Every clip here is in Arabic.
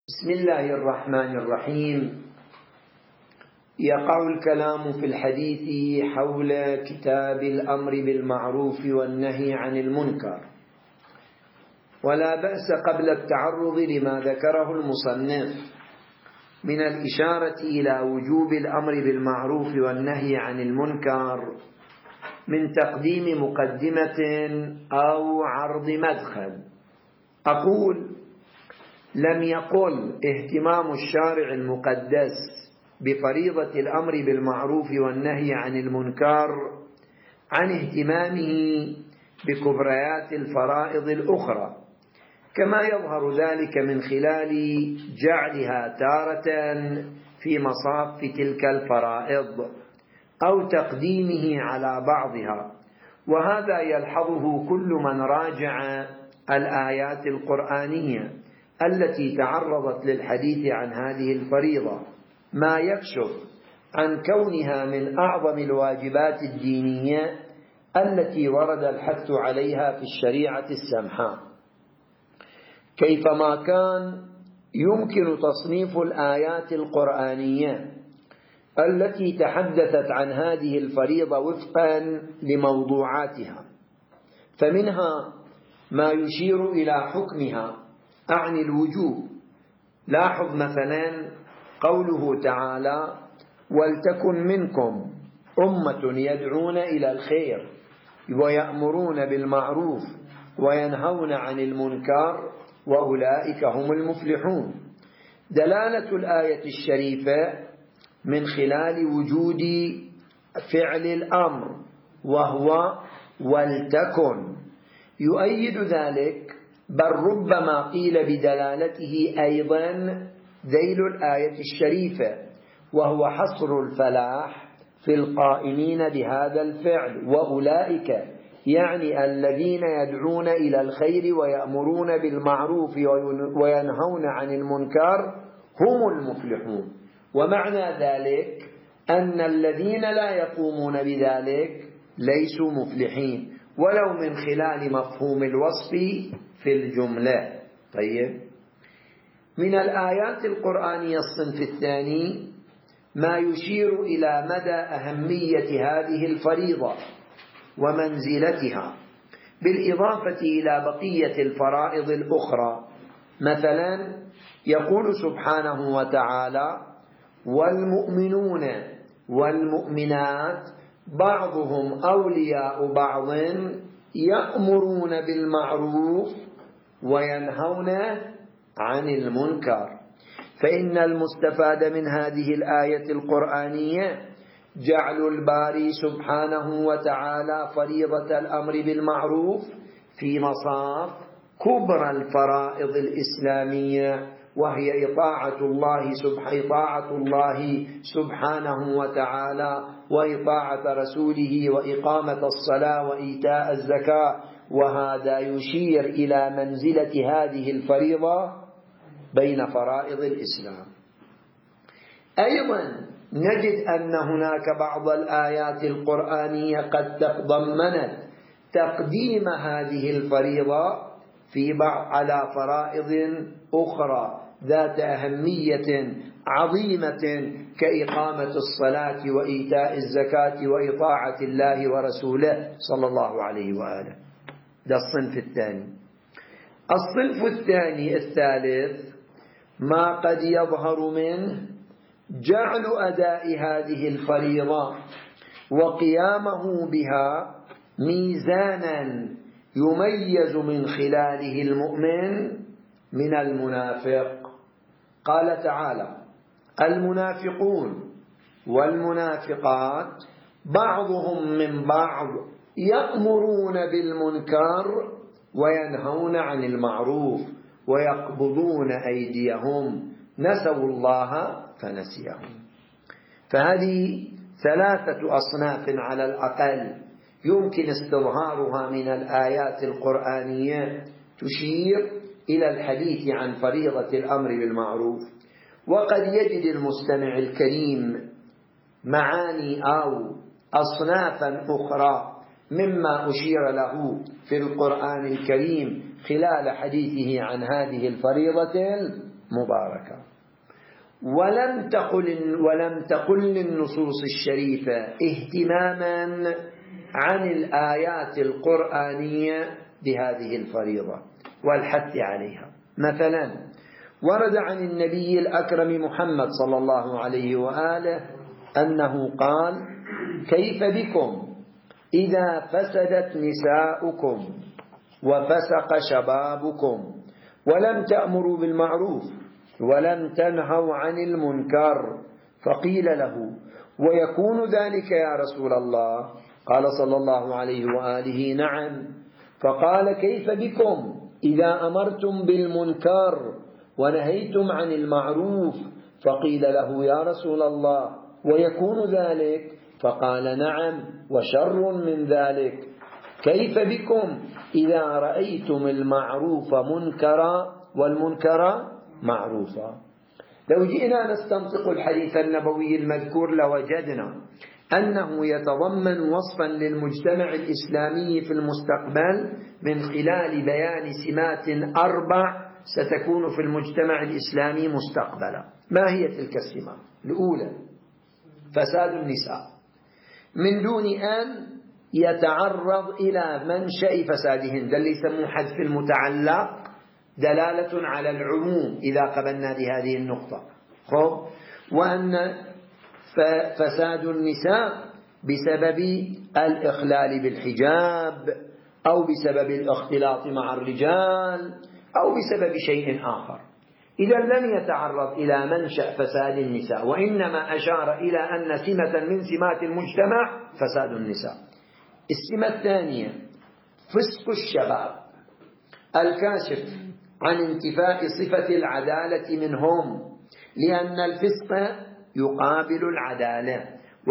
بسم الله الرحمن الرحيم. يقع الكلام في الحديث حول كتاب الأمر بالمعروف والنهي عن المنكر، ولا بأس قبل التعرض لما ذكره المصنف من الإشارة إلى وجوب الأمر بالمعروف والنهي عن المنكر من تقديم مقدمة أو عرض مدخل. أقول: لم يقل اهتمام الشارع المقدس بفريضة الأمر بالمعروف والنهي عن المنكر عن اهتمامه بكبريات الفرائض الأخرى، كما يظهر ذلك من خلال جعلها تارة في مصاف تلك الفرائض أو تقديمه على بعضها، وهذا يلحظه كل من راجع الآيات القرآنية التي تعرضت للحديث عن هذه الفريضة، ما يكشف عن كونها من أعظم الواجبات الدينية التي ورد الحث عليها في الشريعة السمحاء. كيفما كان، يمكن تصنيف الآيات القرآنية التي تحدثت عن هذه الفريضة وفقا لموضوعاتها، فمنها ما يشير إلى حكمها عن الوجوب. لاحظ مثلا قوله تعالى: ولتكن منكم أمة يدعون إلى الخير ويأمرون بالمعروف وينهون عن المنكر وأولئك هم المفلحون. دلالة الآية الشريفة من خلال وجود فعل الأمر وهو ولتكن يؤيد ذلك، بل ربما قيل بدلالته أيضا ذيل الآية الشريفة، وهو حصر الفلاح في القائمين بهذا الفعل، وأولئك يعني الذين يدعون إلى الخير ويأمرون بالمعروف وينهون عن المنكر هم المفلحون. ومعنى ذلك أن الذين لا يقومون بذلك ليسوا مفلحين، ولو من خلال مفهوم الوصف في الجملة. طيب، من الآيات القرآنية الصنف الثاني ما يشير إلى مدى أهمية هذه الفريضة ومنزلتها، بالإضافة إلى بقية الفرائض الأخرى. مثلا يقول سبحانه وتعالى: والمؤمنون والمؤمنات بعضهم أولياء بعض يأمرون بالمعروف وينهون عن المنكر. فإن المستفاد من هذه الآية القرآنية جعل الباري سبحانه وتعالى فريضة الأمر بالمعروف في مصاف كبرى الفرائض الإسلامية، وهي إطاعة الله سبحانه وتعالى وإطاعة رسوله وإقامة الصلاة وإيتاء الزكاة. وهذا يشير إلى منزلة هذه الفريضة بين فرائض الإسلام. أيضا نجد أن هناك بعض الآيات القرآنية قد تضمنت تقديم هذه الفريضة على فرائض أخرى ذات أهمية عظيمة كإقامة الصلاة وإيتاء الزكاة وإطاعة الله ورسوله صلى الله عليه وآله. ده الصنف الثاني. الصنف الثالث ما قد يظهر منه جعل أداء هذه الفريضة وقيامه بها ميزانا يميز من خلاله المؤمن من المنافق. قال تعالى: المنافقون والمنافقات بعضهم من بعض يأمرون بالمنكر وينهون عن المعروف ويقبضون أيديهم نسوا الله فنسيهم. فهذه ثلاثة أصناف على الأقل يمكن استظهارها من الآيات القرآنية تشير إلى الحديث عن فريضة الأمر بالمعروف. وقد يجد المستمع الكريم معاني أو أصنافا أخرى مما أشير له في القرآن الكريم خلال حديثه عن هذه الفريضة مباركة. ولم تقل للنصوص الشريفة اهتماما عن الآيات القرآنية بهذه الفريضة والحث عليها. مثلا ورد عن النبي الأكرم محمد صلى الله عليه وآله أنه قال: كيف بكم إذا فسدت نساؤكم وفسق شبابكم ولم تأمروا بالمعروف ولم تنهوا عن المنكر؟ فقيل له: ويكون ذلك يا رسول الله؟ قال صلى الله عليه وآله: نعم. فقال: كيف بكم إذا أمرتم بالمنكر ونهيتم عن المعروف؟ فقيل له: يا رسول الله ويكون ذلك؟ فقال: نعم وشر من ذلك. كيف بكم إذا رأيتم المعروف منكرا والمنكر معروفا؟ لو جئنا نستنطق الحديث النبوي المذكور لوجدنا أنه يتضمن وصفا للمجتمع الإسلامي في المستقبل من خلال بيان سمات 4 ستكون في المجتمع الإسلامي مستقبلا. ما هي تلك السمات؟ الأولى: فساد النساء من دون أن يتعرض إلى منشأ فسادهن، ده اللي يسموه حذف المتعلق دلالة على العموم إذا قبلنا بهذه النقطة. وأن فساد النساء بسبب الإخلال بالحجاب أو بسبب الاختلاط مع الرجال أو بسبب شيء آخر. إذا لم يتعرض إلى منشأ فساد النساء، وإنما أشار إلى أن سمة من سمات المجتمع فساد النساء. السمة الثانية: فسق الشباب الكاشف عن انتفاء صفة العدالة منهم، لأن الفسق يقابل العدالة،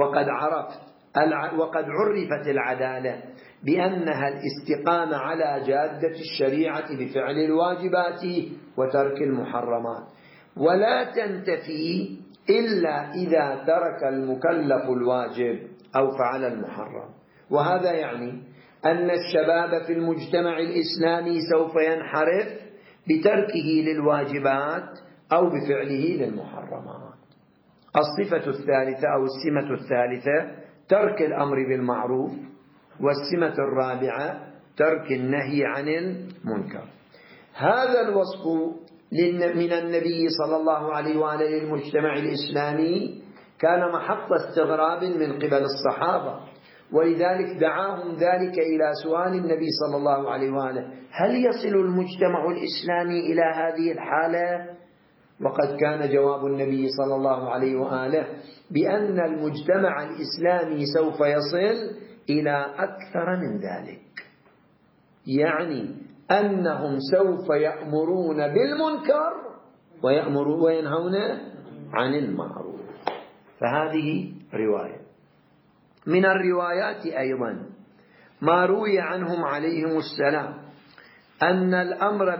وقد عرفت العدالة بأنها الاستقامة على جادة الشريعة بفعل الواجبات وترك المحرمات، ولا تنتفي إلا إذا ترك المكلف الواجب أو فعل المحرم. وهذا يعني أن الشباب في المجتمع الإسلامي سوف ينحرف بتركه للواجبات أو بفعله للمحرمات. الصفة الثالثة أو السمة الثالثة: ترك الأمر بالمعروف. والسمة الرابعة: ترك النهي عن المنكر. هذا الوصف من النبي صلى الله عليه وآله للمجتمع الإسلامي كان محط استغراب من قبل الصحابة، ولذلك دعاهم ذلك إلى سؤال النبي صلى الله عليه وآله: هل يصل المجتمع الإسلامي إلى هذه الحالة؟ وقد كان جواب النبي صلى الله عليه وآله بأن المجتمع الإسلامي سوف يصل إلى أكثر من ذلك، يعني أنهم سوف يأمرون بالمنكر وينهون عن المعروف. فهذه رواية. من الروايات أيضا ما روي عنهم عليهم السلام أن الأمر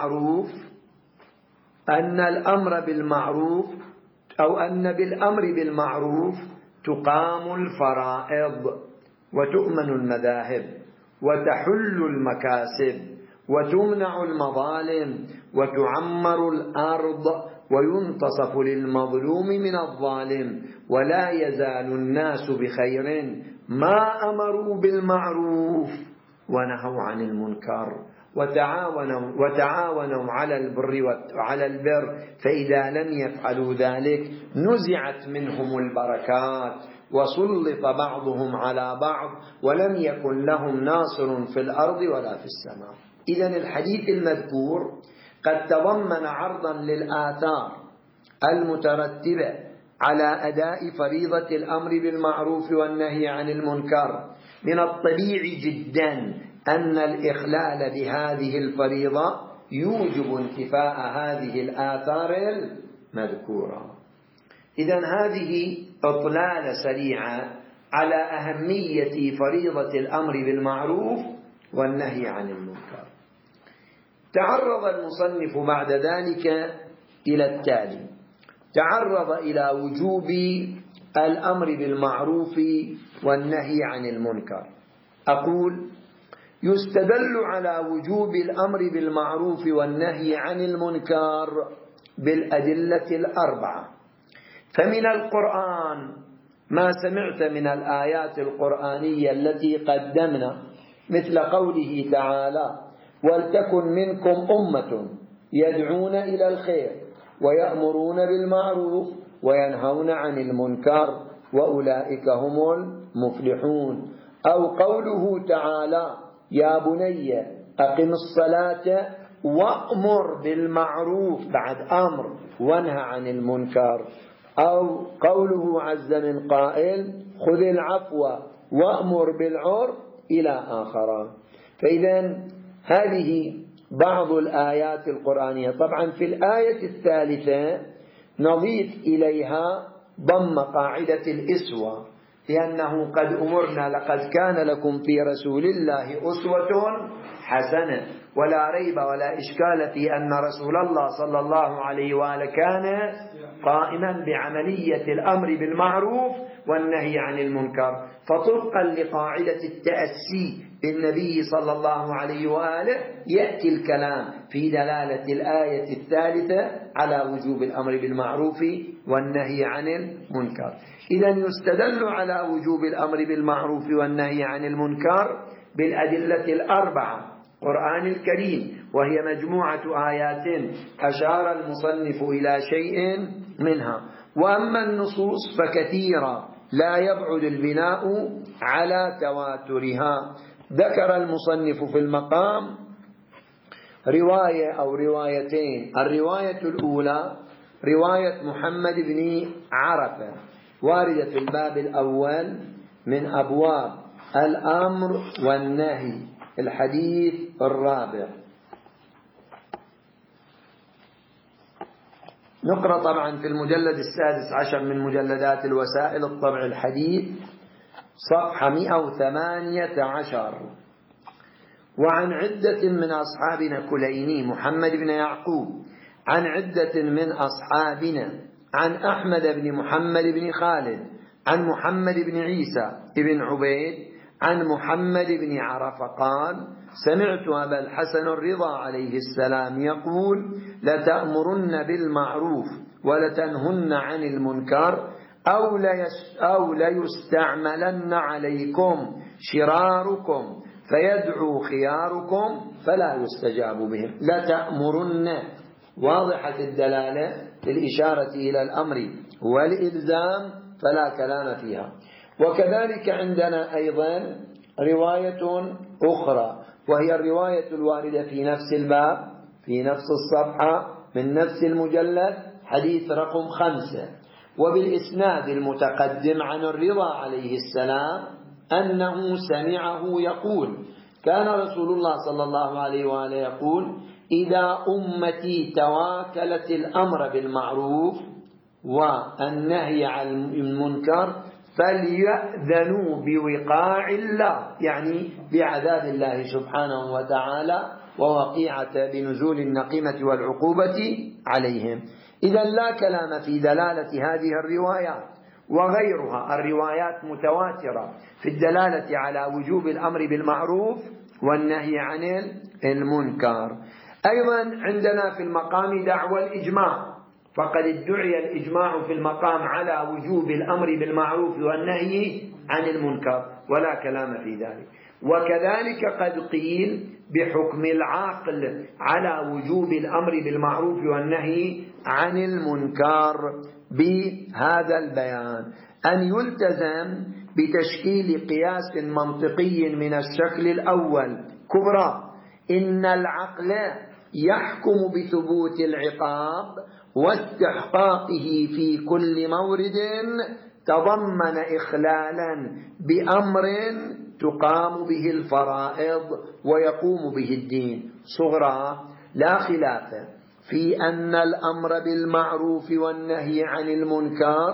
بالمعروف تقام الفرائض وتؤمن المذاهب وتحل المكاسب وتمنع المظالم وتعمر الأرض وينتصف للمظلوم من الظالم، ولا يزال الناس بخير ما أمروا بالمعروف ونهوا عن المنكر وتعاونوا على البر، فإذا لم يفعلوا ذلك نزعت منهم البركات وسلط بعضهم على بعض ولم يكن لهم ناصر في الأرض ولا في السماء. إذن الحديث المذكور قد تضمن عرضا للآثار المترتبة على أداء فريضة الأمر بالمعروف والنهي عن المنكر. من الطبيعي جدا أن الإخلال بهذه الفريضة يوجب انتفاء هذه الآثار المذكورة. إذن هذه إطلالة سريعة على أهمية فريضة الأمر بالمعروف والنهي عن المنكر. تعرض المصنف بعد ذلك إلى التالي: تعرض إلى وجوب الأمر بالمعروف والنهي عن المنكر. أقول: يستدل على وجوب الأمر بالمعروف والنهي عن المنكر بالأدلة الأربعة. فمن القرآن ما سمعت من الآيات القرآنية التي قدمنا، مثل قوله تعالى: ولتكن منكم أمة يدعون إلى الخير ويأمرون بالمعروف وينهون عن المنكر وأولئك هم المفلحون. أو قوله تعالى: يا بني أقم الصلاة وأمر بالمعروف، بعد أمر، وانهى عن المنكر. أو قوله عز من قائل: خذ العفو وأمر بالعرف، إلى آخره. فإذا هذه بعض الآيات القرآنية. طبعا في الآية الثالثة نضيف إليها ضم قاعدة الإسوة، لأنه قد أمرنا: لقد كان لكم في رسول الله أسوة حسنة. ولا ريب ولا إشكال في أن رسول الله صلى الله عليه وآله كان قائما بعملية الأمر بالمعروف والنهي عن المنكر. فطبقا لقاعدة التأسي بالنبي صلى الله عليه وآله يأتي الكلام في دلالة الآية الثالثة على وجوب الأمر بالمعروف والنهي عن المنكر. إذا يستدل على وجوب الأمر بالمعروف والنهي عن المنكر بالأدلة الأربعة القرآن الكريم، وهي مجموعة آيات أشار المصنف إلى شيء منها. وأما النصوص فكثيرة لا يبعد البناء على تواترها. ذكر المصنف في المقام رواية أو روايتين. الرواية الأولى رواية محمد بن عرفة، واردة في الباب الأول من أبواب الأمر والنهي، الحديث الرابع. نقرأ طبعا في المجلد 16 من مجلدات الوسائل الطبع الحديث، صفحة 118. وعن عدة من أصحابنا كليني محمد بن يعقوب، عن عدة من أصحابنا، عن أحمد بن محمد بن خالد، عن محمد بن عيسى بن عبيد، عن محمد بن عرفة قال: سمعت أبا الحسن الرضا عليه السلام يقول: لتأمرن بالمعروف ولتنهن عن المنكر أو ليستعملن عليكم شراركم فيدعو خياركم فلا يستجاب بهم. لتأمرن واضحة الدلالة للإشارة إلى الأمر والإلزام فلا كلام فيها. وكذلك عندنا أيضا رواية أخرى، وهي الرواية الواردة في نفس الباب في نفس الصفحة من نفس المجلد، حديث رقم 5، وبالإسناد المتقدم عن الرضا عليه السلام أنه سمعه يقول: كان رسول الله صلى الله عليه وآله يقول: إذا أمتي تواكلت الأمر بالمعروف والنهي عن المنكر فليأذنوا بوقاع الله، يعني بعذاب الله سبحانه وتعالى ووقيعة بنزول النقمة والعقوبة عليهم. إذا لا كلام في دلالة هذه الروايات وغيرها الروايات متواترة في الدلالة على وجوب الأمر بالمعروف والنهي عن المنكر. أيضا عندنا في المقام دعوى الإجماع، فقد ادعي الإجماع في المقام على وجوب الأمر بالمعروف والنهي عن المنكر ولا كلام في ذلك. وكذلك قد قيل بحكم العقل على وجوب الأمر بالمعروف والنهي عن المنكر بهذا البيان: أن يلتزم بتشكيل قياس منطقي من الشكل الأول كبرى: إن العقل يحكم بثبوت العقاب واستحقاقه في كل مورد تضمن إخلالا بأمر تقام به الفرائض ويقوم به الدين. صغرى: لا خلاف في أن الأمر بالمعروف والنهي عن المنكر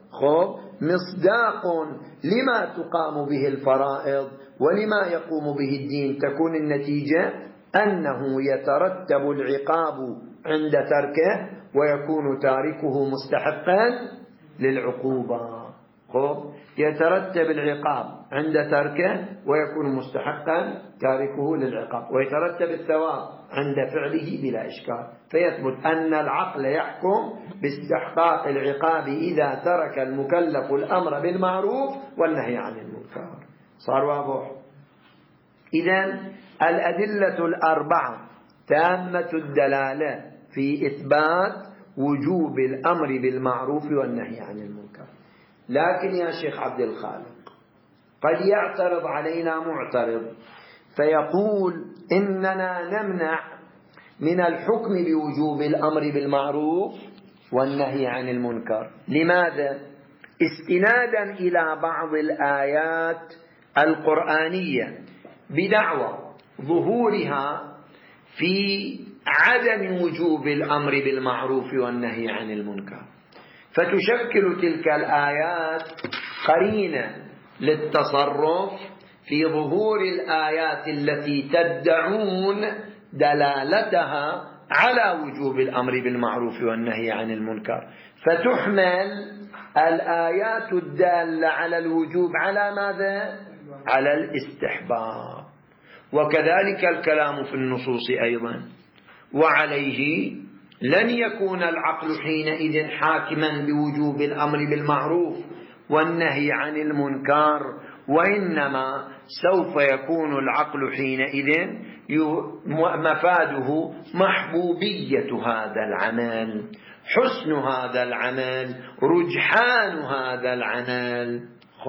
مصداق لما تقام به الفرائض ولما يقوم به الدين. تكون النتيجة أنه يترتب العقاب عند تركه ويكون تاركه مستحقا للعقوبة. يترتب العقاب عند تركه ويكون مستحقا تاركه للعقاب، ويترتب الثواب عند فعله بلا إشكال. فيثبت أن العقل يحكم باستحقاق العقاب إذا ترك المكلف الأمر بالمعروف والنهي عن المنكر. صار واضح؟ إذن الأدلة الأربعة تامة الدلالة في إثبات وجوب الأمر بالمعروف والنهي عن المنكر. لكن يا شيخ عبد الخالق قد يعترض علينا معترض فيقول إننا نمنع من الحكم بوجوب الأمر بالمعروف والنهي عن المنكر. لماذا؟ استنادا إلى بعض الآيات القرآنية بدعوى ظهورها في عدم وجوب الأمر بالمعروف والنهي عن المنكر، فتشكل تلك الآيات قرينة للتصرف في ظهور الآيات التي تدعون دلالتها على وجوب الأمر بالمعروف والنهي عن المنكر، فتحمل الآيات الدالة على الوجوب على ماذا؟ على الاستحباب. وكذلك الكلام في النصوص أيضا. وعليه لن يكون العقل حينئذ حاكما بوجوب الأمر بالمعروف والنهي عن المنكر، وإنما سوف يكون العقل حينئذ مفاده محبوبية هذا العمل، حسن هذا العمل، رجحان هذا العمل.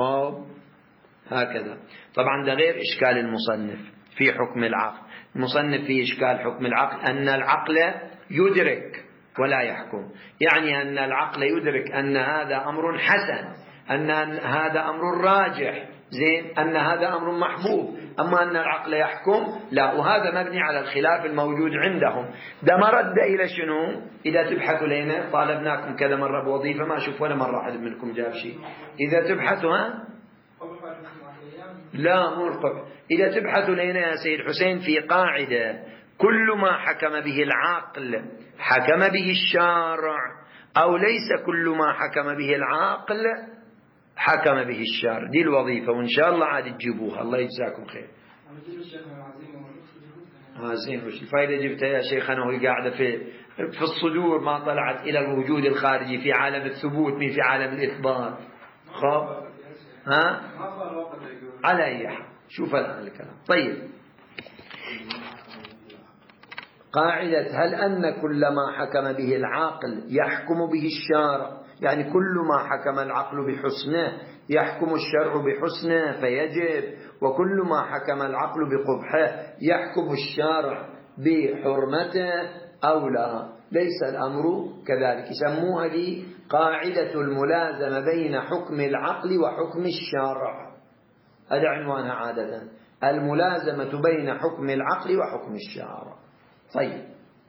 هكذا. طبعا ده غير إشكال المصنف في حكم العقل. المصنف في إشكال حكم العقل أن العقل يدرك ولا يحكم، يعني أن العقل يدرك أن هذا أمر حسن، أن هذا أمر راجح، زين، أن هذا أمر محبوب، أما أن العقل يحكم لا. وهذا مبني على الخلاف الموجود عندهم. ده مرد إلى شنو؟ إذا تبحثوا لنا، طالبناكم كذا مرة بوظيفة ما أشوف ولا مرة أحد منكم جاب شيء. إذا تبحثوا لا مو القبح. إذا تبحثوا لنا يا سيد حسين في قاعدة: كل ما حكم به العقل حكم به الشارع، أو ليس كل ما حكم به العقل حكم به الشارع. دي الوظيفة، وإن شاء الله عاد تجيبوها. الله يجزاكم خير. زين، وش الفائدة جبتها يا شيخنا وهي قاعدة في الصدور، ما طلعت إلى الوجود الخارجي في عالم الثبوت من في عالم الإثبات. على أي حال. شوف الآن الكلام. طيب، قاعدة: هل أن كل ما حكم به العاقل يحكم به الشارع، يعني كل ما حكم العقل بحسنه يحكم الشرع بحسنه فيجب، وكل ما حكم العقل بقبحه يحكم الشارع بحرمته أو لا. ليس الأمر كذلك. يسموها دي قاعدة الملازمة بين حكم العقل وحكم الشارع. هذا عنوانها عادة، الملازمة بين حكم العقل وحكم الشارع. طيب،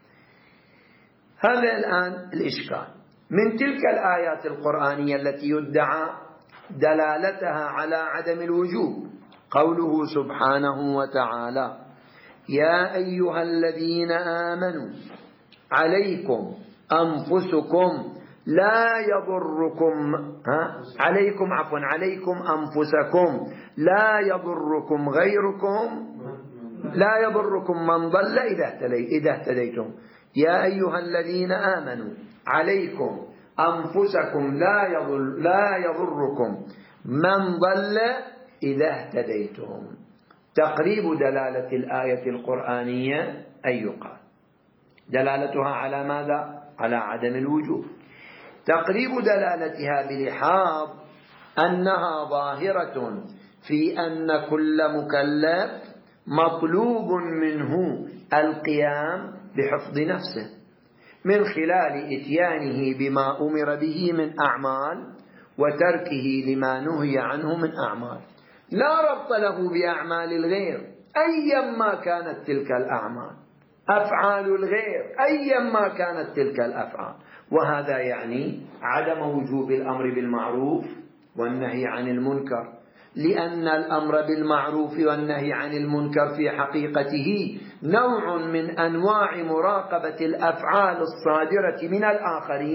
هذا الآن الإشكال. من تلك الآيات القرآنية التي يدعى دلالتها على عدم الوجوب قوله سبحانه وتعالى: يا أيها الذين آمنوا عليكم أنفسكم لا يضركم عليكم أنفسكم لا يضركم غيركم، لا يضركم من ضل إذا اهتديتم. يا أيها الذين آمنوا عليكم أنفسكم لا يضركم من ضل إذا اهتديتم. تقريب دلالة الآية القرآنية أن يقال دلالتها على ماذا؟ على عدم الوجوب. تقريب دلالتها بلحاظ أنها ظاهرة في أن كل مكلف مطلوب منه القيام بحفظ نفسه من خلال إتيانه بما أمر به من أعمال وتركه لما نهي عنه من أعمال، لا ربط له بأعمال الغير أيما كانت تلك الأعمال، أفعال الغير أيما كانت تلك الأفعال. وهذا يعني عدم وجوب الأمر بالمعروف والنهي عن المنكر، لأن الأمر بالمعروف والنهي عن المنكر في حقيقته نوع من أنواع مراقبة الأفعال الصادرة من الآخرين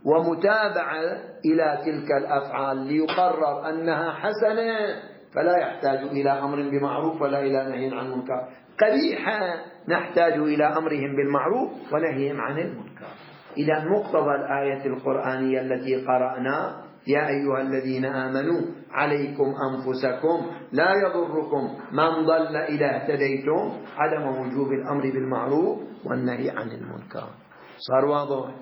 ومتابعة إلى تلك الأفعال ليقرر أنها حسنة، فلا يحتاج إلى أمر بمعروف ولا إلى نهي عن منكر. قبيحة نحتاج إلى أمرهم بالمعروف ونهيهم عن المنكر. إذا مقتضى الآية القرآنية التي قرأنا: يا أيها الذين آمنوا عليكم أنفسكم لا يضركم من ضل إذا اهتديتم، عدم وجوب الأمر بالمعروف والنهي عن المنكر. صار واضح؟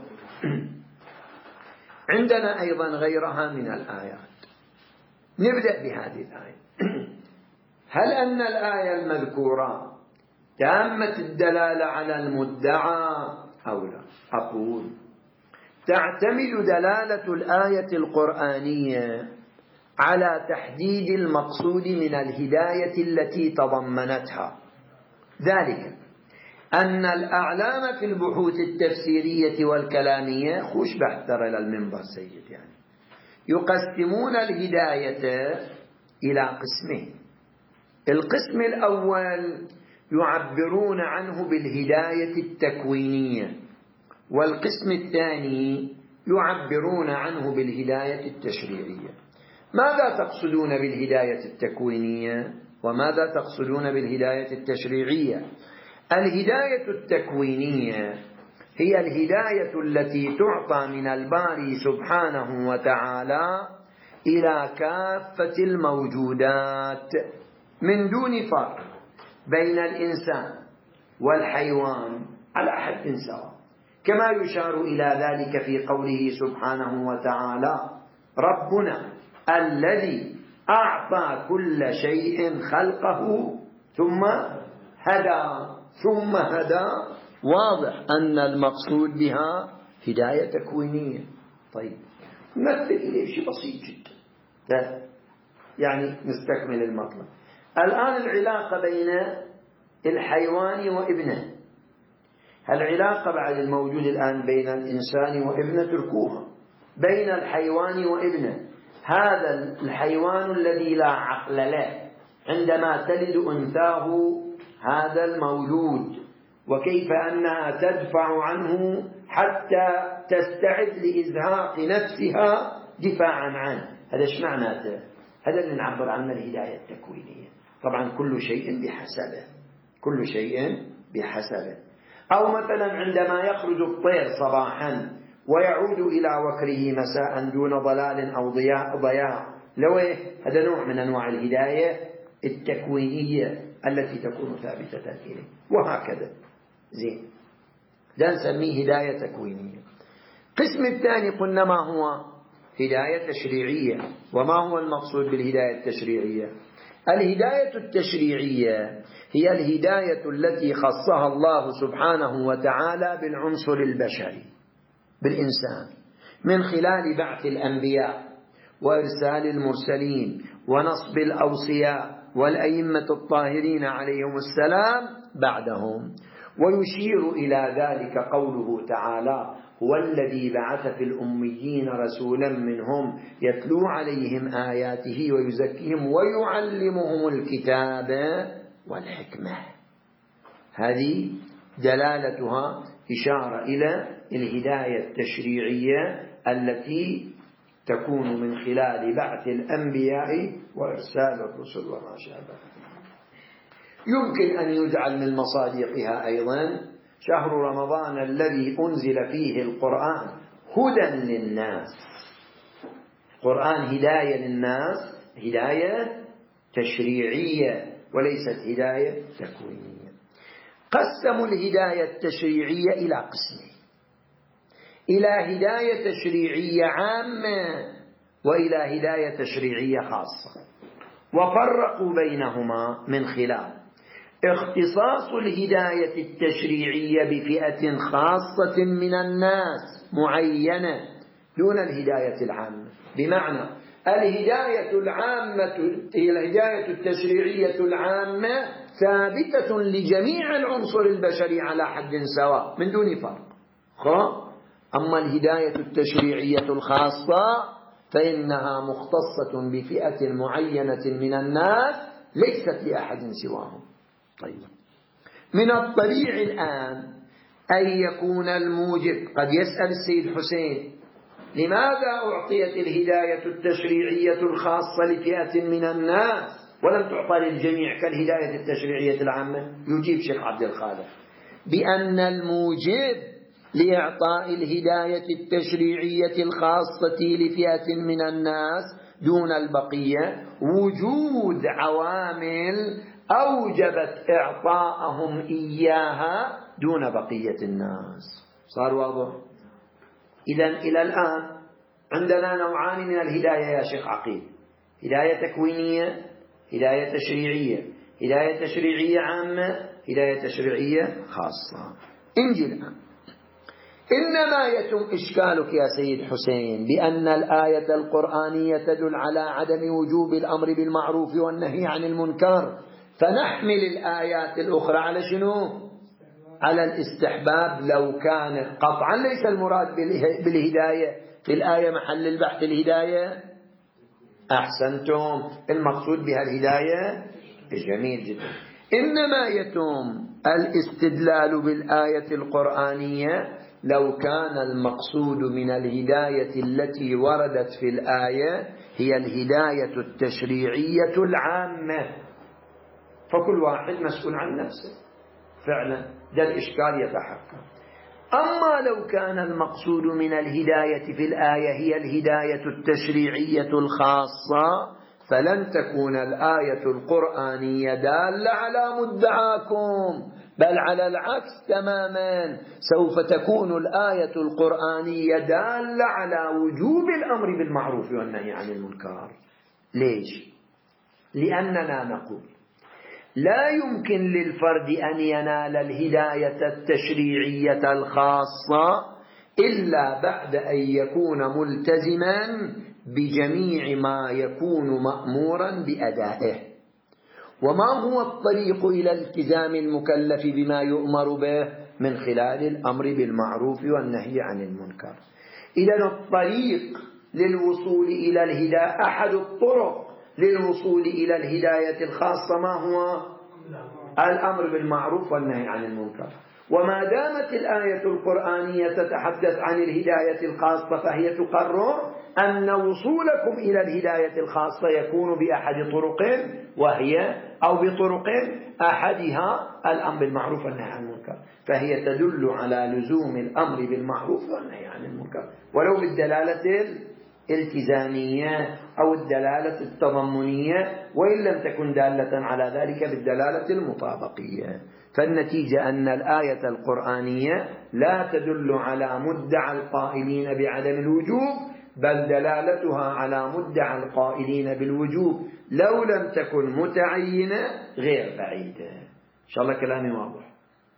عندنا أيضا غيرها من الآيات. نبدأ بهذه الآية. هل أن الآية المذكورة تامة الدلالة على المدعى أو لا؟ أقول تعتمد دلالة الآية القرآنية على تحديد المقصود من الهداية التي تضمنتها، ذلك أن الأعلام في البحوث التفسيرية والكلامية خوش بحث ترى للمنبر سيد يعني يقسمون الهداية إلى قسمين. القسم الأول يعبرون عنه بالهداية التكوينية، والقسم الثاني يعبرون عنه بالهداية التشريعية. ماذا تقصدون بالهداية التكوينية وماذا تقصدون بالهداية التشريعية؟ الهداية التكوينية هي الهداية التي تعطى من الباري سبحانه وتعالى إلى كافة الموجودات من دون فرق بين الإنسان والحيوان على حد سواء، كما يشار إلى ذلك في قوله سبحانه وتعالى: ربنا الذي أعطى كل شيء خلقه ثم هدى. واضح أن المقصود بها هداية تكوينية. طيب نمثل إليه شيء بسيط جدا يعني نستكمل المطلب. الآن العلاقة بين الحيوان وابنه، العلاقة بعد الموجود الآن بين الإنسان وابنه تركوها، بين الحيوان وابنه. هذا الحيوان الذي لا عقل له عندما تلد أنثاه هذا المولود، وكيف أنها تدفع عنه حتى تستعد لإزهاق نفسها دفاعا عنه. هذا ايش معناته؟ هذا اللي نعبر عنه الهداية التكوينية. طبعا كل شيء بحسبه. أو مثلا عندما يخرج الطير صباحا ويعود إلى وكره مساء دون ضلال أو ضياع، هذا نوع من أنواع الهداية التكوينية التي تكون ثابتة إليه، وهكذا. زين، ده نسميه هداية تكوينية. القسم الثاني قلنا ما هو؟ هداية تشريعية. وما هو المقصود بالهداية التشريعية؟ الهداية التشريعية هي الهداية التي خصها الله سبحانه وتعالى بالعنصر البشري بالإنسان من خلال بعث الأنبياء وإرسال المرسلين ونصب الأوصياء والأئمة الطاهرين عليهم السلام بعدهم. ويشير إلى ذلك قوله تعالى: هو الذي بعث في الأميين رسولا منهم يتلو عليهم آياته ويزكيهم ويعلمهم الكتاب والحكمة. هذه دلالتها إشارة إلى الهداية التشريعية التي تكون من خلال بعث الأنبياء وإرسال الرسل وما شابه. يمكن أن يجعل من مصادقها أيضا شهر رمضان الذي أنزل فيه القرآن هدى للناس. القرآن هداية للناس، هداية تشريعية وليست هداية تكوينية. قسموا الهداية التشريعية إلى قسمين: إلى هداية تشريعية عامة وإلى هداية تشريعية خاصة، وفرقوا بينهما من خلال اختصاص الهداية التشريعية بفئة خاصة من الناس معينة دون الهداية العامة. بمعنى الهداية التشريعية العامة ثابتة لجميع العنصر البشري على حد سواء من دون فرق. أما الهداية التشريعية الخاصة فإنها مختصة بفئة معينة من الناس ليست لأحد سواهم. طيب، من الطبيعي الآن أن يكون الموجب، قد يسأل السيد حسين لماذا أعطيت الهداية التشريعية الخاصة لفئة من الناس ولم تعطى للجميع كالهداية التشريعية العامة؟ يجيب شيخ عبد الخالق بأن الموجب لإعطاء الهداية التشريعية الخاصة لفئة من الناس دون البقية وجود عوامل أوجبت إعطاءهم إياها دون بقية الناس. صار واضح؟ إذن إلى الآن عندنا نوعان من الهداية يا شيخ عقيل: هداية تكوينية، هداية تشريعية. هداية تشريعية عامة، هداية تشريعية خاصة. انجي الآن. إنما يتم إشكالك يا سيد حسين بأن الآية القرآنية تدل على عدم وجوب الأمر بالمعروف والنهي عن المنكر، فنحمل الآيات الأخرى على شنو؟ على الاستحباب. لو كان قطعا ليس المراد بالهداية في الآية محل البحث الهداية. أحسنتم، المقصود بها الهداية. جميل جدا. إنما يتم الاستدلال بالآية القرآنية لو كان المقصود من الهداية التي وردت في الآية هي الهداية التشريعية العامة، فكل واحد مسؤول عن نفسه. فعلا ده الإشكال يتحقق. أما لو كان المقصود من الهداية في الآية هي الهداية التشريعية الخاصة فلن تكون الآية القرآنية دالة على مدعاكم، بل على العكس تماما، سوف تكون الآية القرآنية دالة على وجوب الأمر بالمعروف والنهي عن المنكر. ليش؟ لأننا نقول لا يمكن للفرد أن ينال الهداية التشريعية الخاصة إلا بعد أن يكون ملتزما بجميع ما يكون مأمورا بأدائه. وما هو الطريق إلى التزام المكلف بما يؤمر به؟ من خلال الأمر بالمعروف والنهي عن المنكر. إذن الطريق للوصول إلى الهداية، أحد الطرق للوصول إلى الهداية الخاصة ما هو؟ الأمر بالمعروف والنهي عن المنكر. وما دامت الآية القرآنية تتحدث عن الهداية الخاصة فهي تقرر أن وصولكم إلى الهداية الخاصة يكون بأحد طرق، وهي أو بطرق أحدها الأمر بالمعروف والنهي عن المنكر، فهي تدل على لزوم الأمر بالمعروف والنهي عن المنكر ولو بالدلالة الالتزامية أو الدلالة التضمنية، وإن لم تكن دالة على ذلك بالدلالة المطابقية. فالنتيجة أن الآية القرآنية لا تدل على مدعى القائلين بعدم الوجوب، بل دلالتها على مدعى القائلين بالوجوب لو لم تكن متعينة غير بعيدة. إن شاء الله كلامي واضح.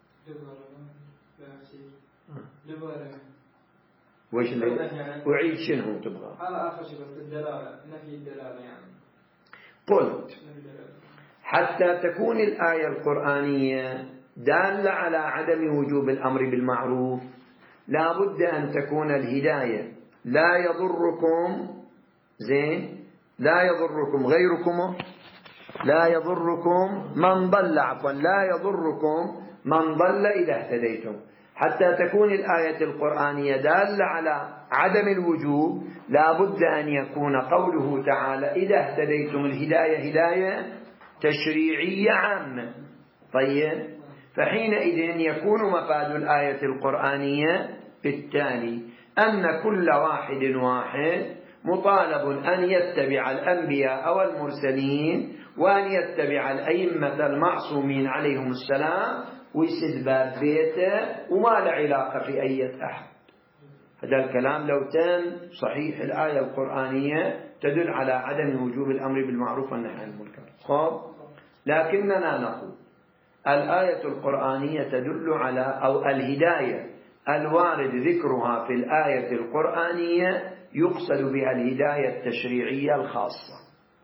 وإيش اللي أعيد شنو تبغى؟ هذا آخر شيء بس الدلالة، نفي الدلالة يعني. قلت حتى تكون الآية القرآنية دالة على عدم وجوب الأمر بالمعروف لا بد أن تكون الهداية لا يضركم لا يضركم غيركم، لا يضركم من ضل، عفوا لا يضركم من ضل إذا اهتديتم. حتى تكون الآية القرآنية دالة على عدم الوجوب لا بد أن يكون قوله تعالى إذا اهتديتم الهداية هداية تشريعية عامة. طيب، فحينئذ يكون مفاد الآية القرآنية بالتالي أن كل واحد مطالب أن يتبع الأنبياء والمرسلين وأن يتبع الأئمة المعصومين عليهم السلام ويسد باب بيته وما له علاقة في أي أحد. هذا الكلام لو تم صحيح الآية القرآنية تدل على عدم وجوب الأمر بالمعروف والنهي عن المنكر. لكننا نقول الآية القرآنية تدل على أو الهداية الوارد ذكرها في الآية القرآنية يقصد بها الهداية التشريعية الخاصة.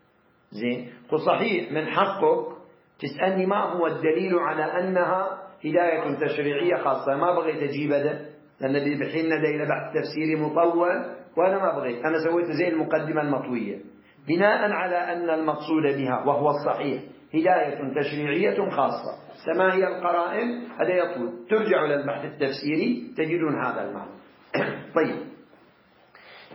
صحيح من حقك تسألني ما هو الدليل على أنها هداية تشريعية خاصة، ما بغيت أجيب هذا لأن اللي بحين ندى إلى بعد تفسيري مطول وأنا ما بغيت، أنا سويت زي المقدمة المطوية بناء على أن المقصود بها وهو الصحيح هداية تشريعية خاصة. فما هي القرائن؟ هذا يطول، ترجع للبحث التفسيري تجدون هذا المعنى. طيب،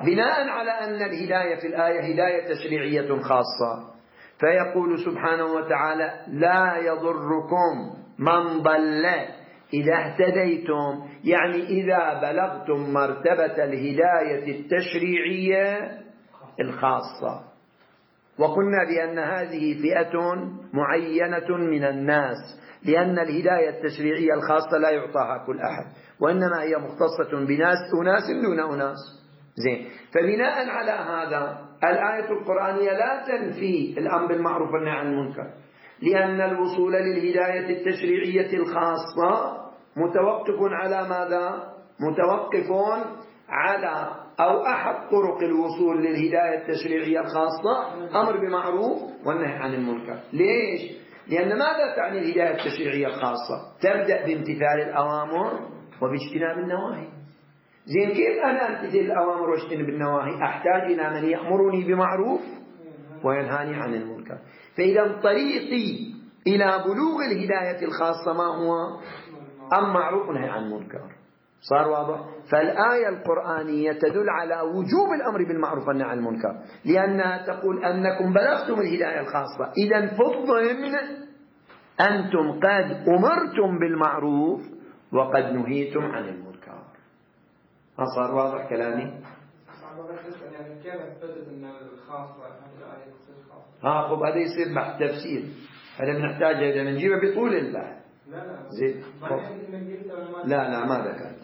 بناء على أن الهداية في الآية هداية تشريعية خاصة، فيقول سبحانه وتعالى لا يضركم من ضل إذا اهتديتم، يعني إذا بلغتم مرتبة الهداية التشريعية الخاصة. وقلنا بأن هذه فئة معينة من الناس، لأن الهداية التشريعية الخاصة لا يعطاها كل أحد، وإنما هي مختصة أناس دون أناس. زين، فبناء على هذا الآية القرآنية لا تنفي الأمر بالمعروف والنهي عن المنكر، لأن الوصول للهداية التشريعية الخاصة متوقف على ماذا؟ متوقف على أو أحد طرق الوصول للهداية التشريعية الخاصة أمر بمعروف والنهي عن المنكر. ليش؟ لأن ماذا تعني الهداية التشريعية الخاصة؟ تبدأ بامتثال الأوامر وباجتناب النواهي. زين، كيف أنا أمتثل الأوامر واجتنب النواهي؟ أحتاج إلى من يأمرني بمعروف وينهاني عن المنكر. فإذا طريقي إلى بلوغ الهداية الخاصة ما هو؟ أم معروف ونهي عن المنكر. صار واضح؟ فالآية القرآنية تدل على وجوب الأمر بالمعروف والنهي عن المنكر، لأنها تقول أنكم بلغتم الهداية الخاصة، إذن في الضمن أنتم قد أمرتم بالمعروف وقد نهيتم عن المنكر. صار واضح كلامي؟ يعني كيف اثبتت ان الخاصه هذه الايه تصير خاصه؟ خب هذا يصير بحث تفسير، هذا بنحتاج إذا نجيبه بطول البحث. لا زين. لا ما ذكرت.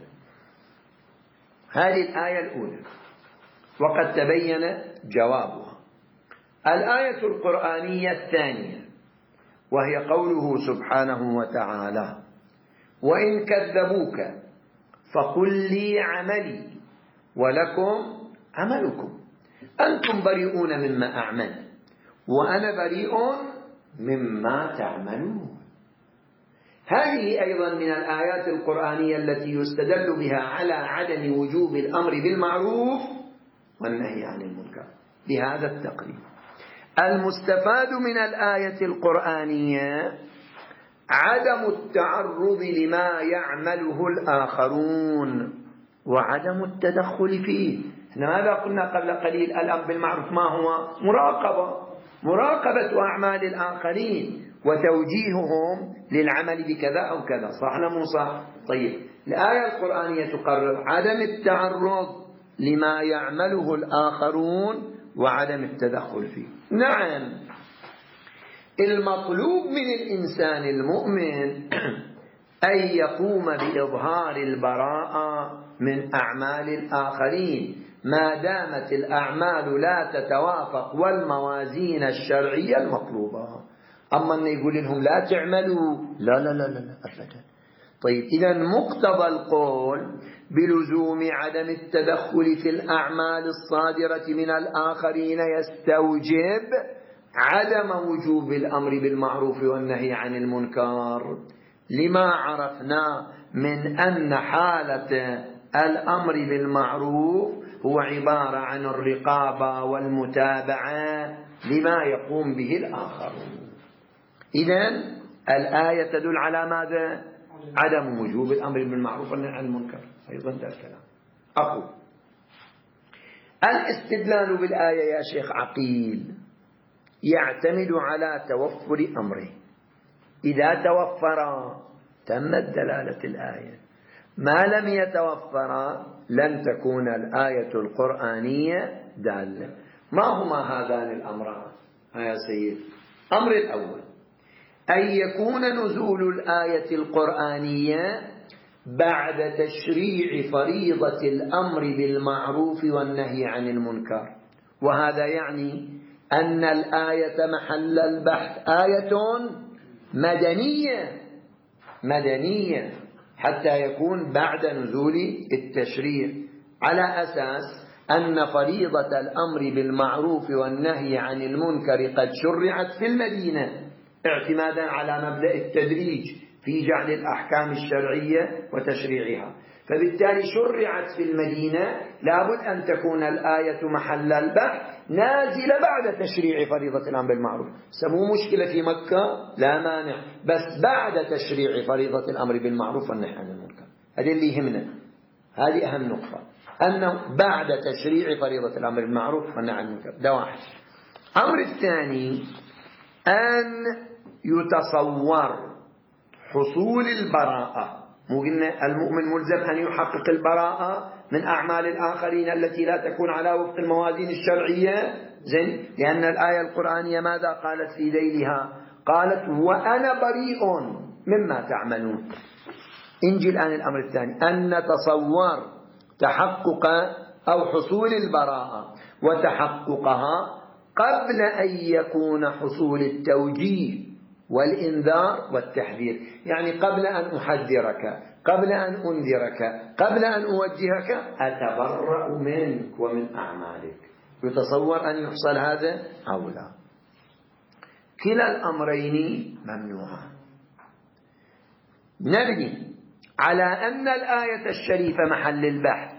هذه الآية الأولى وقد تبين جوابها. الآية القرآنية الثانية وهي قوله سبحانه وتعالى وإن كذبوك فقل لي عملي ولكم عملكم أنتم بريئون مما أعمل وأنا بريء مما تعملون. هذه أيضا من الآيات القرآنية التي يستدل بها على عدم وجوب الأمر بالمعروف والنهي عن المنكر بهذا التقريب. المستفاد من الآية القرآنية عدم التعرض لما يعمله الآخرون وعدم التدخل فيه. ماذا قلنا قبل قليل؟ الأمر بالمعروف ما هو؟ مراقبة أعمال الآخرين وتوجيههم للعمل بكذا أو كذا. صح ولا مو صح؟ طيب، الآية القرآنية تقرر عدم التعرض لما يعمله الآخرون وعدم التدخل فيه. نعم، المطلوب من الإنسان المؤمن أن يقوم بإظهار البراءة من أعمال الآخرين ما دامت الأعمال لا تتوافق والموازين الشرعية المطلوبة. أما أن يقول لهم لا تعملوا، لا لا لا لا أبدا. طيب، إذا مقتضى القول بلزوم عدم التدخل في الأعمال الصادرة من الآخرين يستوجب عدم وجوب الأمر بالمعروف والنهي عن المنكر، لما عرفنا من أن حالة الأمر بالمعروف هو عبارة عن الرقابة والمتابعة لما يقوم به الآخرون. إذن الآية تدل على ماذا؟ عدم وجوب الأمر بالمعروف والنهي عن المنكر. أيضا ده الكلام. أقول الاستدلال بالآية يا شيخ عقيل يعتمد على توفر أمره. إذا توفر تمت دلالة الآية، ما لم يتوفر لن تكون الآية القرآنية دالة. ما هما هذان الأمران يا سيد؟ أمر الأول أن يكون نزول الآية القرآنية بعد تشريع فريضة الأمر بالمعروف والنهي عن المنكر، وهذا يعني أن الآية محل البحث آية مدنية حتى يكون بعد نزول التشريع، على أساس أن فريضة الأمر بالمعروف والنهي عن المنكر قد شرعت في المدينة اعتمادا على مبدأ التدريج في جعل الأحكام الشرعية وتشريعها، فبالتالي شرعت في المدينة. لابد أن تكون الآية محل البحث نازلة بعد تشريع فريضة الأمر بالمعروف. سمو مشكلة في مكة لا مانع، بس بعد تشريع فريضة الأمر بالمعروف والنهي عن المنكر. هذا اللي يهمنا، هذه أهم نقطة. أنه بعد تشريع فريضة الأمر بالمعروف والنهي عن المنكر. ده واحد. الأمر الثاني أن يتصور حصول البراءة. مو قلنا المؤمن ملزم أن يحقق البراءة من أعمال الآخرين التي لا تكون على وفق الموازين الشرعية، زين؟ لأن الآية القرآنية ماذا قالت في ذيلها؟ قالت وأنا بريء مما تعملون. انجي الآن الأمر الثاني أن نتصور تحقق أو حصول البراءة وتحققها قبل أن يكون حصول التوجيه والإنذار والتحذير. يعني قبل أن أحذرك، قبل أن أنذرك، قبل أن أوجهك، أتبرأ منك ومن أعمالك. يتصور أن يحصل هذا أو لا؟ كلا الأمرين ممنوعان. نبني على أن الآية الشريفة محل البحث،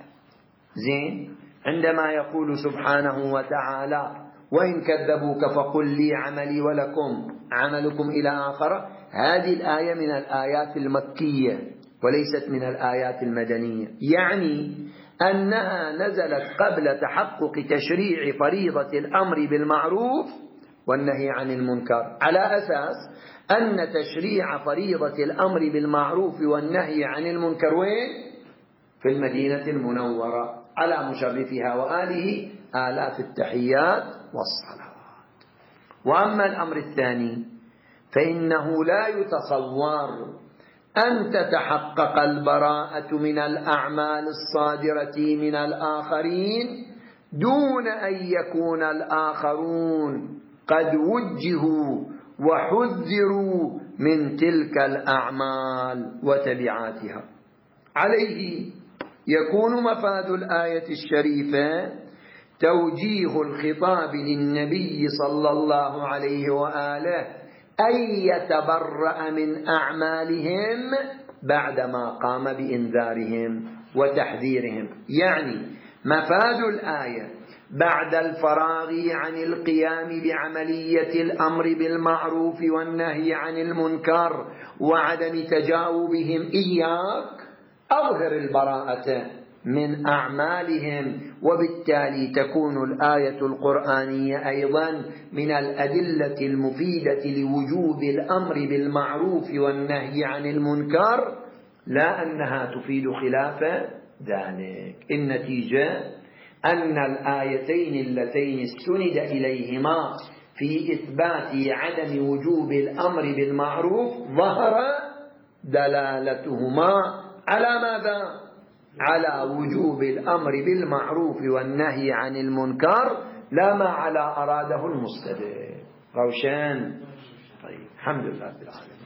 زين؟ عندما يقول سبحانه وتعالى وإن كذبوك فقل لي عملي ولكم عملكم إلى آخره، هذه الآية من الآيات المكية وليست من الآيات المدنية، يعني أنها نزلت قبل تحقق تشريع فريضة الأمر بالمعروف والنهي عن المنكر، على أساس أن تشريع فريضة الأمر بالمعروف والنهي عن المنكر وين؟ في المدينة المنورة على مشرفها وآله آلاف التحيات والصلوات. وأما الأمر الثاني فإنه لا يتصور أن تتحقق البراءة من الأعمال الصادرة من الآخرين دون أن يكون الآخرون قد وجهوا وحذروا من تلك الأعمال وتبعاتها. عليه يكون مفاد الآية الشريفة توجيه الخطاب للنبي صلى الله عليه وآله أن يتبرأ من أعمالهم بعدما قام بإنذارهم وتحذيرهم. يعني مفاد الآية بعد الفراغ عن القيام بعملية الأمر بالمعروف والنهي عن المنكر وعدم تجاوبهم إياك، أظهر البراءة من أعمالهم، وبالتالي تكون الآية القرآنية أيضا من الأدلة المفيدة لوجوب الأمر بالمعروف والنهي عن المنكر، لا أنها تفيد خلاف ذلك. النتيجة أن الآيتين اللتين استند إليهما في إثبات عدم وجوب الأمر بالمعروف ظهر دلالتهما على ماذا؟ على وجوب الأمر بالمعروف والنهي عن المنكر، لا ما على أراده المستدل. روشان؟ طيب، الحمد لله رب العالمين.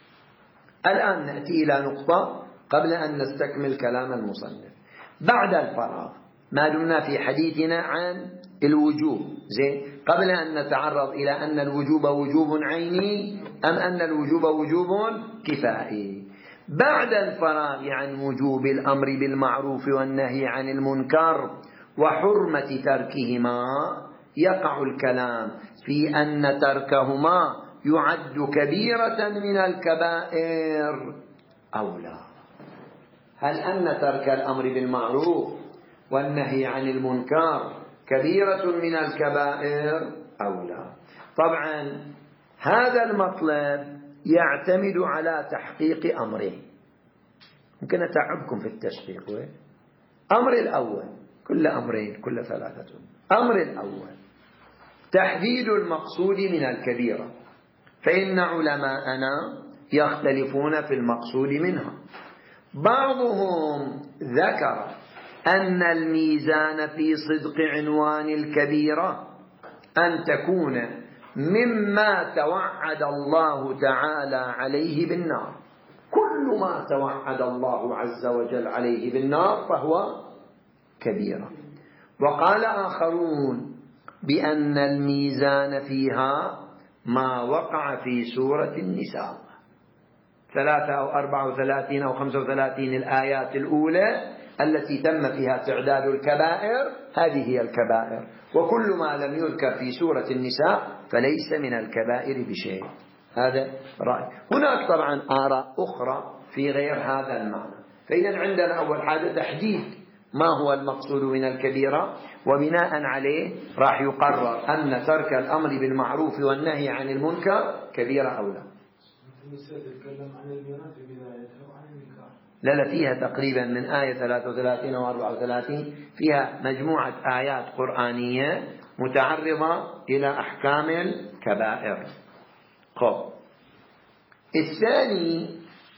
الآن نأتي إلى نقطة قبل أن نستكمل كلام المصنف. بعد الفراغ ما دمنا في حديثنا عن الوجوب، زين، قبل أن نتعرض إلى أن الوجوب وجوب عيني أم أن الوجوب وجوب كفائي، بعد الفراغ عن وجوب الأمر بالمعروف والنهي عن المنكر وحرمة تركهما يقع الكلام في أن تركهما يعد كبيرة من الكبائر أو لا. هل أن ترك الأمر بالمعروف والنهي عن المنكر كبيرة من الكبائر أو لا؟ طبعا هذا المطلب يعتمد على تحقيق أمرين. ممكن أتعبكم في التشقيق. أمر الأول، كل أمرين كل ثلاثة. أمر الأول تحديد المقصود من الكبيرة، فإن علماءنا يختلفون في المقصود منها. بعضهم ذكر أن الميزان في صدق عنوان الكبيرة أن تكون مما توعد الله تعالى عليه بالنار. كل ما توعد الله عز وجل عليه بالنار فهو كبيرة. وقال آخرون بأن الميزان فيها ما وقع في سورة النساء 3 أو 34 أو 35 الآيات الأولى التي تم فيها تعداد الكبائر، هذه هي الكبائر، وكل ما لم يذكر في سورة النساء فليس من الكبائر بشيء. هذا رأي. هناك طبعا آراء أخرى في غير هذا المعنى. فإذا عندنا أول حاجة تحديد ما هو المقصود من الكبيرة، وبناء عليه راح يقرر أن ترك الأمر بالمعروف والنهي عن المنكر كبيرة أو لا. لا فيها تقريبا من آية 33 و 34 فيها مجموعة آيات قرآنية متعرضة إلى أحكام الكبائر. الثاني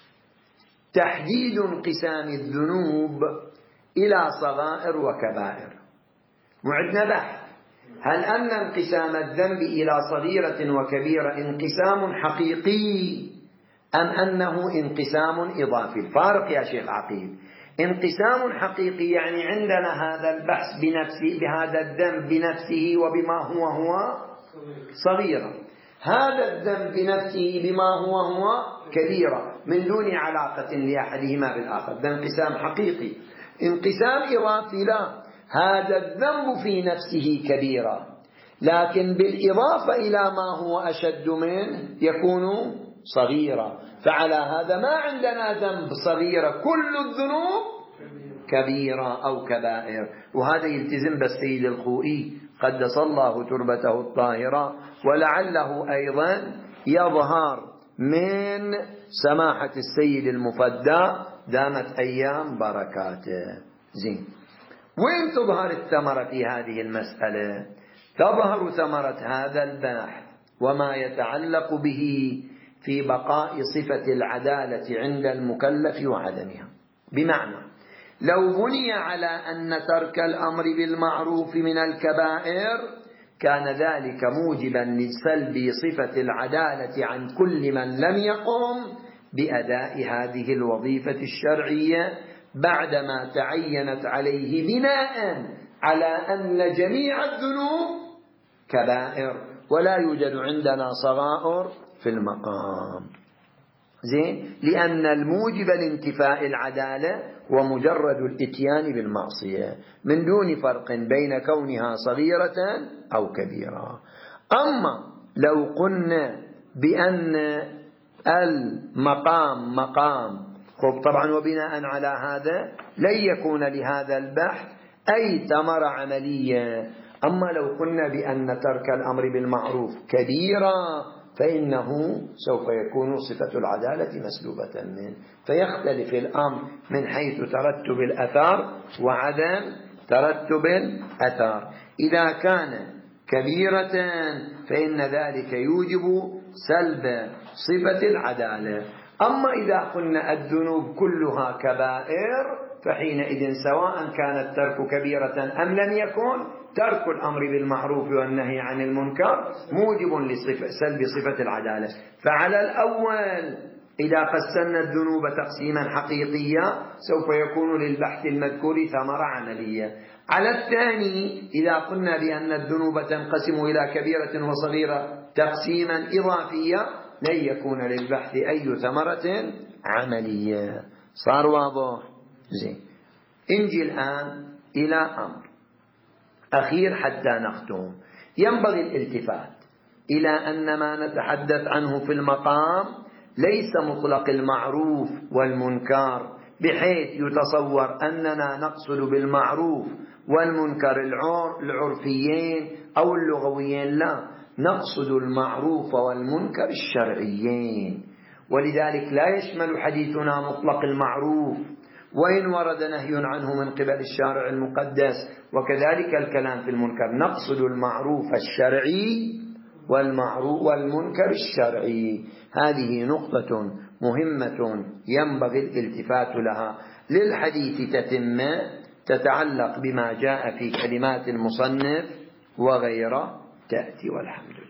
تحديد انقسام الذنوب إلى صغائر وكبائر. وعندنا بحث: هل أن انقسام الذنب إلى صغيرة وكبيرة انقسام حقيقي أم أنه انقسام إضافي؟ الفارق يا شيخ عقيل. انقسام حقيقي يعني عندنا هذا البحث بنفسه، بهذا الذنب بنفسه وبما هو صغيرة، هذا الذنب بنفسه بما هو كبيرة من دون علاقة لأحدهما بالآخر. ده انقسام حقيقي. انقسام إضافي لا، هذا الذنب في نفسه كبيرة لكن بالإضافة إلى ما هو أشد منه يكون صغيرة. فعلى هذا ما عندنا ذنب صغيرة، كل الذنوب كبيرة أو كبائر. وهذا يلتزم بالسيد الخوئي قدس الله تربته الطاهرة، ولعله أيضا يظهر من سماحة السيد المفدى دامت أيام بركاته. زين، وين تظهر الثمرة في هذه المسألة؟ تظهر ثمرة هذا البحث وما يتعلق به في بقاء صفة العدالة عند المكلف وعدمها. بمعنى لو بني على أن ترك الأمر بالمعروف من الكبائر كان ذلك موجبا لسلب صفة العدالة عن كل من لم يقم بأداء هذه الوظيفة الشرعية بعدما تعينت عليه بناء على أن جميع الذنوب كبائر ولا يوجد عندنا صغائر في المقام. زين، لأن الموجب لانتفاء العدالة هو مجرد الاتيان بالمعصية من دون فرق بين كونها صغيرة أو كبيرة. أما لو قلنا بأن المقام مقام، طبعا وبناء على هذا لن يكون لهذا البحث أي ثمرة عملية. أما لو قلنا بأن ترك الأمر بالمعروف كبيرة فإنه سوف يكون صفة العدالة مسلوبة منه، فيختلف الأمر من حيث ترتب الأثار وعدم ترتب الأثار. إذا كان كبيرة فإن ذلك يوجب سلب صفة العدالة. أما إذا قلنا الذنوب كلها كبائر فحينئذ سواء كان الترك كبيرة أم لم يكن، ترك الأمر بالمعروف والنهي عن المنكر موجب لسلب صفة العدالة. فعلى الأول إذا قسمنا الذنوب تقسيما حقيقيا سوف يكون للبحث المذكور ثمرة عملية. على الثاني إذا قلنا بأن الذنوب تنقسم إلى كبيرة وصغيرة تقسيما إضافيا لن يكون للبحث أي ثمرة عملية. صار واضح؟ زين، انجي الآن إلى أمر أخير حتى نختم. ينبغي الالتفات إلى أن ما نتحدث عنه في المقام ليس مطلق المعروف والمنكر بحيث يتصور أننا نقصد بالمعروف والمنكر العرفيين أو اللغويين، لا، نقصد المعروف والمنكر الشرعيين. ولذلك لا يشمل حديثنا مطلق المعروف وإن ورد نهي عنه من قبل الشارع المقدس، وكذلك الكلام في المنكر نقصد المعروف الشرعي والمنكر الشرعي. هذه نقطة مهمة ينبغي الالتفات لها. للحديث تتمة تتعلق بما جاء في كلمات المصنف وغيره تأتي، والحمد لله.